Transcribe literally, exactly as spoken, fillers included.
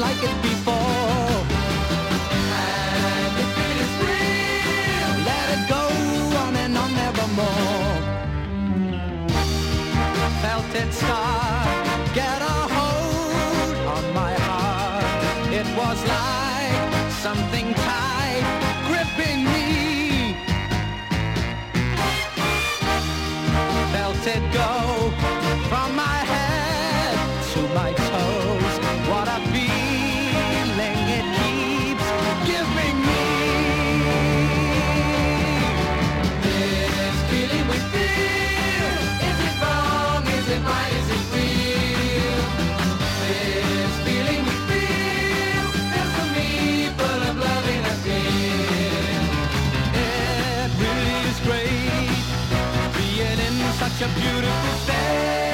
like it before. And if it is real, let it go on and on nevermore. Felt it start, get a hold on my heart. It was like something tight gripping me. Felt it go from my head to my toes. What a feeling it keeps giving me. This feeling we feel, is it wrong, is it right, is it real? This feeling we feel, is for me full of love and appeal. It really is great being in such a beautiful state.